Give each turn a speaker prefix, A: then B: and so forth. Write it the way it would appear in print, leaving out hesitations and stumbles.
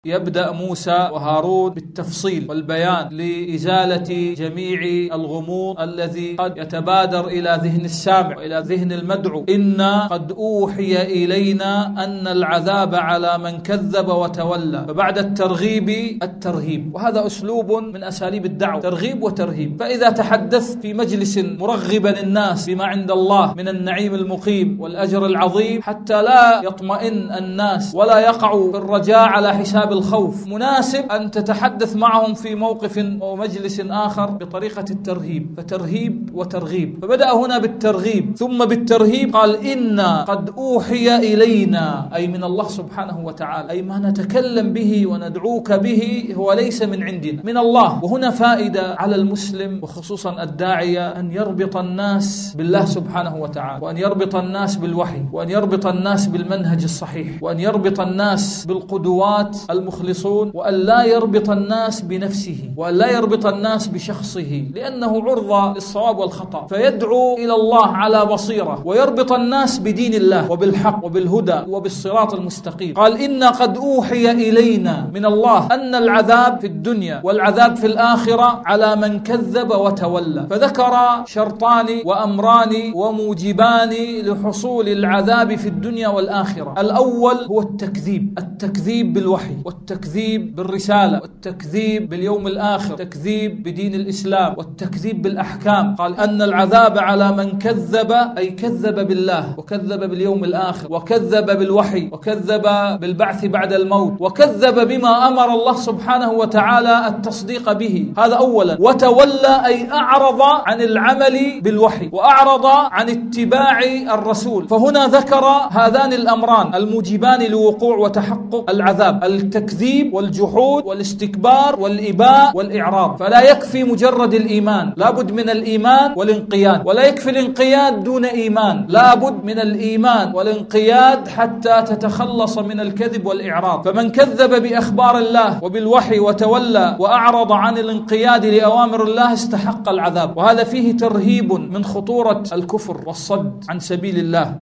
A: يبدأ موسى وهارون بالتفصيل والبيان لإزالة جميع الغموض الذي قد يتبادر إلى ذهن السامع وإلى ذهن المدعو. إنا قد أوحي إلينا أن العذاب على من كذب وتولى، فبعد الترغيب الترهيب، وهذا أسلوب من أساليب الدعوة، ترغيب وترهيب. فإذا تحدث في مجلس مرغبا الناس بما عند الله من النعيم المقيم والأجر العظيم حتى لا يطمئن الناس ولا يقعوا في الرجاء على حساب الخوف، مناسب أن تتحدث معهم في موقف أو مجلس آخر بطريقة الترهيب، فترهيب وترغيب. فبدأ هنا بالترغيب ثم بالترهيب، قال إنا قد أوحي إلينا، أي من الله سبحانه وتعالى، أي ما نتكلم به وندعوك به هو ليس من عندنا، من الله. وهنا فائدة على المسلم وخصوصا الداعية أن يربط الناس بالله سبحانه وتعالى، وأن يربط الناس بالوحي، وأن يربط الناس بالمنهج الصحيح، وأن يربط الناس بالقدوات المخلصون، وأن لا يربط الناس بنفسه، وأن لا يربط الناس بشخصه، لأنه عرضة للصواب والخطأ، فيدعو إلى الله على بصيرة ويربط الناس بدين الله وبالحق وبالهدى وبالصراط المستقيم. قال إنا قد أوحي إلينا من الله أن العذاب في الدنيا والعذاب في الآخرة على من كذب وتولى، فذكر شرطان وأمران وموجبان لحصول العذاب في الدنيا والآخرة. الأول هو التكذيب بالوحي، والتكذيب بالرسالة، والتكذيب باليوم الآخر، والتكذيب بدين الإسلام، والتكذيب بالأحكام. قال أن العذاب على من كذب، أي كذب بالله وكذب باليوم الآخر وكذب بالوحي وكذب بالبعث بعد الموت وكذب بما أمر الله سبحانه وتعالى التصديق به، هذا أولا. وتولى أي أعرض عن العمل بالوحي وأعرض عن اتباع الرسول. فهنا ذكر هذان الأمران الموجبان لوقوع وتحقق العذاب: التكذيب والجحود والاستكبار والإباء والإعراض. فلا يكفي مجرد الإيمان، لابد من الإيمان والانقياد، ولا يكفي الانقياد دون إيمان، لابد من الإيمان والانقياد حتى تتخلص من الكذب والإعراض. فمن كذب بأخبار الله وبالوحي وتولى وأعرض عن الانقياد لأوامر الله استحق العذاب، وهذا فيه ترهيب من خطورة الكفر والصد عن سبيل الله.